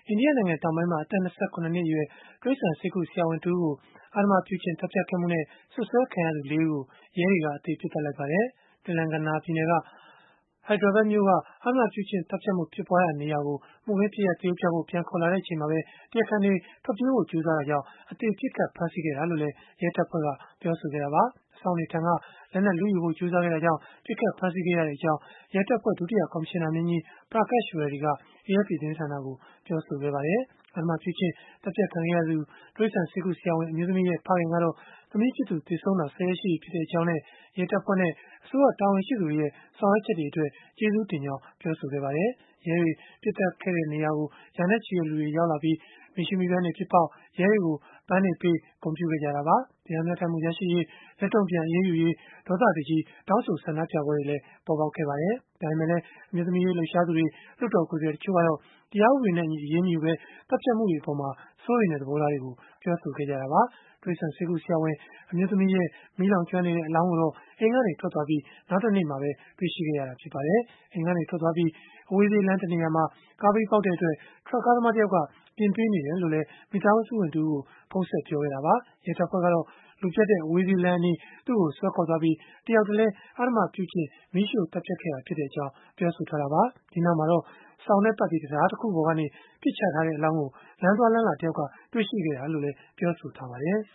အိန္ဒိယနိုင်ငံတောင်ပိုင်းမှာ အသက် ၂၇ နှစ်အရွယ် တိရစ္ဆာန်ဆေးကုဆရာဝန်တဦးကို အဓမ္မပြုကျင့် သတ်ဖြတ်ခဲ့မှုနဲ့ စွပ်စွဲခံရသူ ၄ ဦးကို ရဲတွေက အသေပစ်သတ်လိုက်ပါတယ်။ Telangana ပြည်နယ်က Hyderabad မြို့က အဓမ္မပြုကျင့် သတ်ဖြတ်မှု ဖြစ်ပွားရာနေရာကို မှုခင်းဖြစ်ရပ် သရုပ်ပြဖို့ ပြန်ခေါ်လာချိန်မှာပဲ တရားခံတွေ ထွက်ပြေးဖို့ ကြိုးစားတာကြောင့် အသေပစ်ခတ် ဖမ်းဆီးခဲ့တာလို့လည်း ရဲတပ်ဖွဲ့က ပြောဆိုခဲ့တာပါ။ အစောင့်တွေထံက လက်နက်လုယူဖို့ ကြိုးစားခဲ့တာကြောင့် ပစ်ခတ်ဖမ်းဆီးခဲ့ရကြောင်း ရဲတပ်ဖွဲ့ ဒုတိယကော်မရှင်နာမင်းကြီး Prakash Reddy က AFP သတင်းဌာနကို ပြောဆိုခဲ့ပါတယ်။ အဓမ္မပြုကျင့် သတ်ဖြတ်ခံခဲ့ရသူ တိရစ္ဆာန်ဆေးကုဆရာဝန် အမျိုးသမီးရဲ့ ဖခင်ကတော့ သမီးဖြစ်သူ သေဆုံးတာ ၁၀ ရက်ရှိပြီဖြစ်ကြောင်းနဲ့ ရဲတပ်ဖွဲ့နဲ့ အစိုးရတာဝန်ရှိသူတွေရဲ့ ဆောင်ရွက်ချက်တွေအတွက် ကျေးဇူးတင်ကြောင်း ပြောဆိုခဲ့ပါတယ်။ ရဲတွေ ပစ်သတ်ခဲ့တဲ့နေရာကို ရာနဲ့ချီတဲ့လူတွေ ရောက်လာပြီး မီးရှုးမီးပန်းတွေ ပစ်ဖောက်၊ ရဲတွေကို ပန်းတွေပေး ဂုဏ်ပြုခဲ့ကြတာပါ။ တရားမျှတမှု ရရှိရေး၊ လက်တုံ့ပြန် အရေးယူရေး ဒေါသတကြီး တောင်းဆိုဆန္ဒပြပွဲတွေလည်း ပေါ်ပေါက်ခဲ့ပါတယ်။ ဒါပေမဲ့လည်း အမျိုးသမီးရေး လှုပ်ရှားသူတွေ၊ လွှတ်တော်ကိုယ်စားလှယ် တချို့ကတော့ တရားဥပဒေနဲ့အညီ အရေးမယူဘဲ သတ်ဖြတ်မှုတွေအပေါ် စိုးရိမ်တဲ့ သဘောထားတွေကို ပြောဆိုခဲ့ကြတာပါ။ တိရစ္ဆာန်ဆေးကုဆရာဝန် အမျိုးသမီးရဲ့ မီးလောင်ကျွမ်းနေတဲ့ အလောင်းကိုတော့ အိမ်ကနေ ထွက်သွားပြီး နောက်တနေ့မှာပဲ တွေ့ရှိခဲ့ရပါတယ်။ အိမ်ကနေ ထွက်သွားပြီး အဝေးပြေးလမ်း တနေရာမှာ ကားဘီးပေါက်တဲ့အတွက် ထရပ်ကားသမားတယောက်က ပြင်ပေးနေတယ်လို့လည်း မိသားစုဝင်တဦးကို ဖုန်းဆက်ပြောခဲ့တာပါ။ ရဲတပ်ဖွဲ့ကတော့ လူပြတ်တဲ့ အဝေးပြေးလမ်းအနီး သူ့ကိုဆွဲခေါ်သွားပြီး တယောက်တည်း အဓမ္မပြုကျင့် မီးရှို့သတ်ဖြတ်ခဲ့တာဖြစ်ကြောင်း ပြောဆိုထားတာပါ။ ဒီနောက်မှာတော့ စောင်နဲ့ပတ်ပြီး တံတားတခုပေါ်ကနေ ပစ်ချထားတဲ့ အလောင်းကို လမ်းသွားလမ်းလာ တယောက်က တွေ့ရှိခဲ့တာလို့လည်း ပြောဆိုထားပါတယ်။